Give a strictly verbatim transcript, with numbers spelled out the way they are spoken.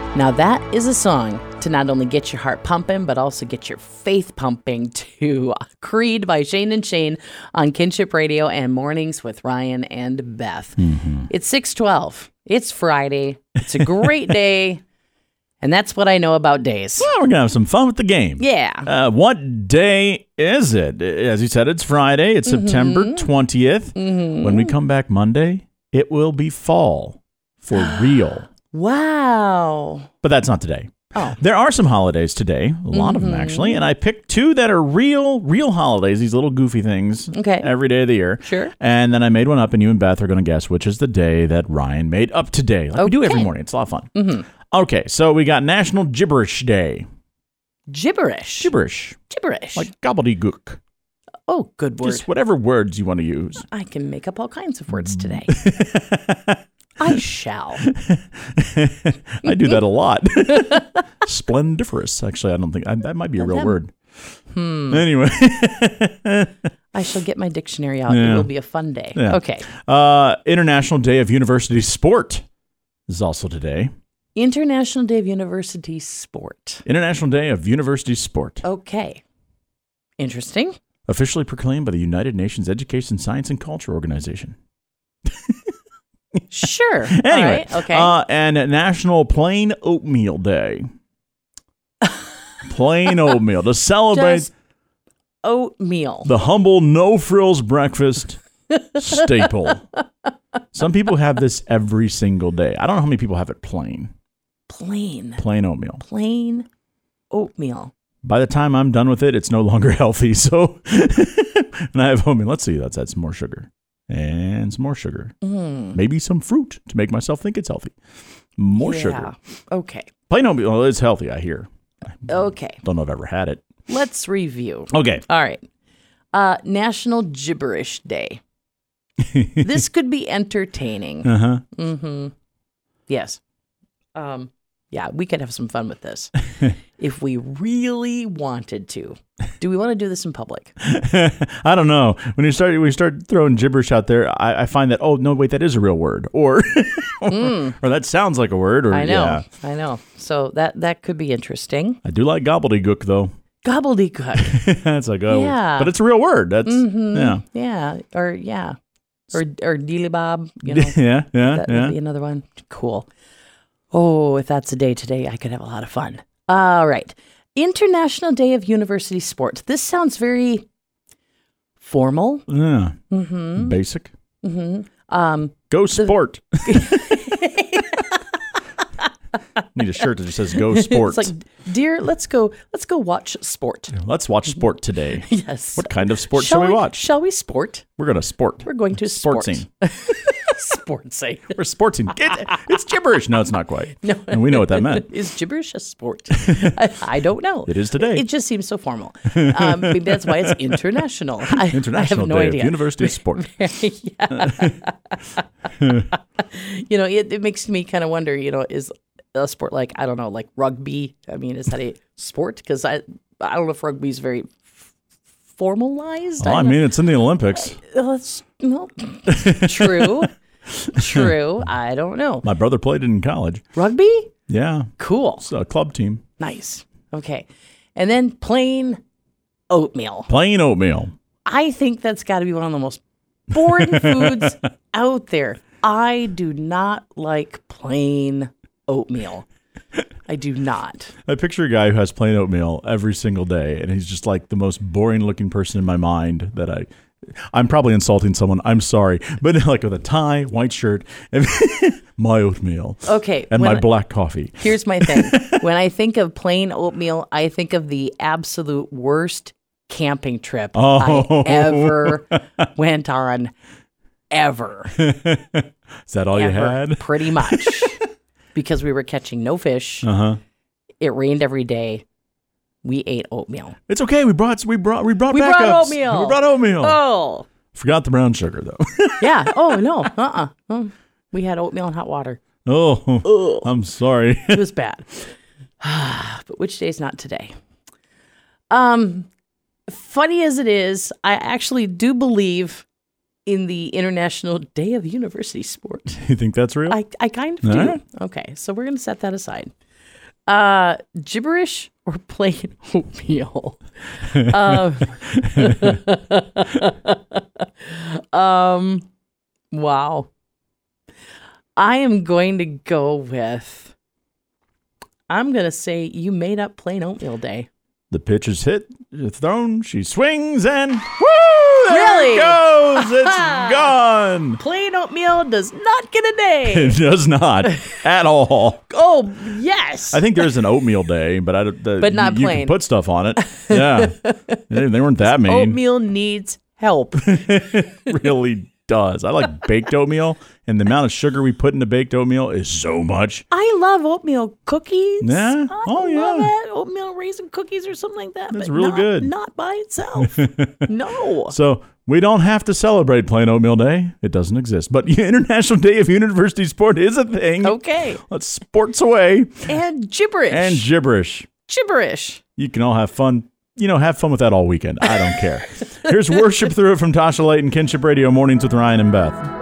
Now that is a song to not only get your heart pumping, but also get your faith pumping to Creed by Shane and Shane on Kinship Radio and Mornings with Ryan and Beth. Mm-hmm. It's six twelve. It's Friday. It's a great day. And that's what I know about days. Well, we're going to have some fun with the game. Yeah. Uh, what day is it? As you said, it's Friday. It's mm-hmm. September twentieth. Mm-hmm. When we come back Monday, it will be fall for real. Wow. But that's not today. Oh. There are some holidays today, a lot mm-hmm. of them actually, and I picked two that are real, real holidays, these little goofy things okay. every day of the year. Sure. And then I made one up, and you and Beth are going to guess which is the day that Ryan made up today. Like okay. we do every morning. It's a lot of fun. Mm-hmm. Okay, so we got National Gibberish Day. Gibberish? Gibberish. Gibberish. Like gobbledygook. Oh, good word. Just whatever words you want to use. I can make up all kinds of words today. I shall. I do that a lot. Splendiferous. Actually, I don't think I, that might be a real word. Hmm. Anyway. I shall get my dictionary out. Yeah. It will be a fun day. Yeah. Okay. Uh, International Day of University Sport is also today. International Day of University Sport. International Day of University Sport. Okay. Interesting. Officially proclaimed by the United Nations Education, Science, and Culture Organization. Sure. Anyway, right. Okay. Uh, and National Plain Oatmeal Day. Plain oatmeal to celebrate Just oatmeal. The humble no frills breakfast staple. Some people have this every single day. I don't know how many people have it plain. Plain. Plain oatmeal. Plain oatmeal. By the time I'm done with it, it's no longer healthy. So, and I have oatmeal. Let's see. Let's add some more sugar. And some more sugar. Mm. Maybe some fruit to make myself think it's healthy. More yeah. sugar. Okay. Plain oatmeal is healthy, I hear. Okay. Don't know if I've ever had it. Let's review. Okay. All right. Uh, National Gibberish Day. This could be entertaining. Uh-huh. Mm-hmm. Yes. Um, yeah, we could have some fun with this if we really wanted to. Do we want to do this in public? I don't know. When you start, when you start throwing gibberish out there, I, I find that, oh, no, wait, that is a real word. Or or, mm. or that sounds like a word. Or I know. Yeah. I know. So that, that could be interesting. I do like gobbledygook, though. Gobbledygook. That's like, oh, yeah. But it's a real word. That's, mm-hmm. yeah. Yeah. Or, yeah. Or, or dealy bob, you know. yeah, yeah, that yeah. would be another one. Cool. Oh, if that's a day today, I could have a lot of fun. All right. International Day of University Sport. This sounds very formal. Yeah. Mm-hmm. Basic. Mm-hmm. Um, Go sport. The- Need a shirt that just says "Go Sport." It's like, dear, let's go. Let's go watch sport. Let's watch sport today. Yes. What kind of sport shall, shall we we watch? Shall we sport? We're gonna sport. We're going to sport. Sportsing. Sportsing. We're sportsing. It, it's gibberish. No, it's not quite. No, and we know what that meant. Is gibberish a sport? I, I don't know. It is today. It, it just seems so formal. Um, maybe that's why it's international. I, International I have no Day idea. of University Sport. You know, it, it makes me kind of wonder. You know, is a sport like, I don't know, like rugby? I mean, is that a sport? Because I, I don't know if rugby is very f- formalized. Oh, I, I mean, it's in the Olympics. Uh, it's, well, true. True. I don't know. My brother played it in college. Rugby? Yeah. Cool. It's a club team. Nice. Okay. And then plain oatmeal. Plain oatmeal. I think that's got to be one of the most boring foods out there. I do not like plain oatmeal. I do not. I picture a guy who has plain oatmeal every single day, and he's just like the most boring looking person in my mind that I... I'm probably insulting someone. I'm sorry. But like with a tie, white shirt, and my oatmeal. Okay. And my I, black coffee. Here's my thing. When I think of plain oatmeal, I think of the absolute worst camping trip oh. I ever went on. Ever. Is that all ever, you had? Pretty much. Because we were catching no fish. Uh-huh. It rained every day. We ate oatmeal. It's okay. We brought we brought we brought we backups. brought oatmeal. We brought oatmeal. Oh, forgot the brown sugar though. Yeah. Oh no. Uh. Uh-uh. uh. We had oatmeal and hot water. Oh, Ugh. I'm sorry. It was bad. But which day is not today? Um, funny as it is, I actually do believe in the International Day of University Sport. You think that's real? I I kind of do. Right. Okay, so we're gonna set that aside. Uh, gibberish or plain oatmeal? um, um, wow. I am going to go with, I'm going to say you made up plain oatmeal day. The pitch is hit, it's thrown, she swings, and woo! There Really? it goes! It's gone! Plain oatmeal does not get a day. It does not at all. Oh, yes. I think there's an oatmeal day, but I don't. The, But not you, plain. You can put stuff on it. Yeah, they, they weren't that mean. Oatmeal needs help. Really does. I like baked oatmeal, and the amount of sugar we put into baked oatmeal is so much. I love oatmeal cookies. Yeah? I Oh, love yeah. it. Oatmeal raisin cookies or something like that. That's but real not, good. Not by itself. No. So we don't have to celebrate Plain Oatmeal Day. It doesn't exist. But International Day of University Sport is a thing. Okay. Let's sports away. And gibberish. And gibberish. gibberish. You can all have fun. You know, have fun with that all weekend. I don't care. Here's Worship Through It from Tasha Light and Kinship Radio Mornings with Ryan and Beth.